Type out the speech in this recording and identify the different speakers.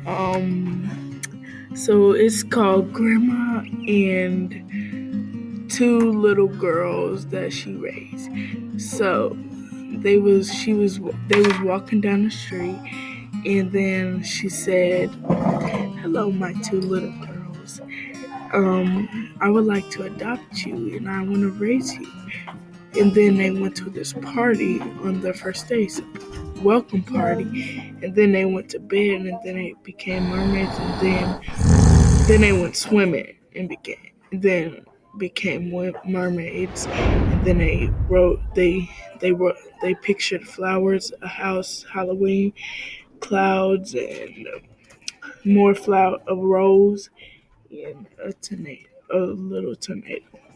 Speaker 1: So it's called Grandma and Two Little Girls That She Raised. So they was walking down the street, and then she said, "Hello, my two little girls. I would like to adopt you, and I want to raise you." And then they went to this party on their first day, welcome party, and then they went to bed, and then they became mermaids, and then they went swimming and became mermaids, and then they pictured flowers, a house, Halloween, clouds, and more flower, a rose, and a little tornado.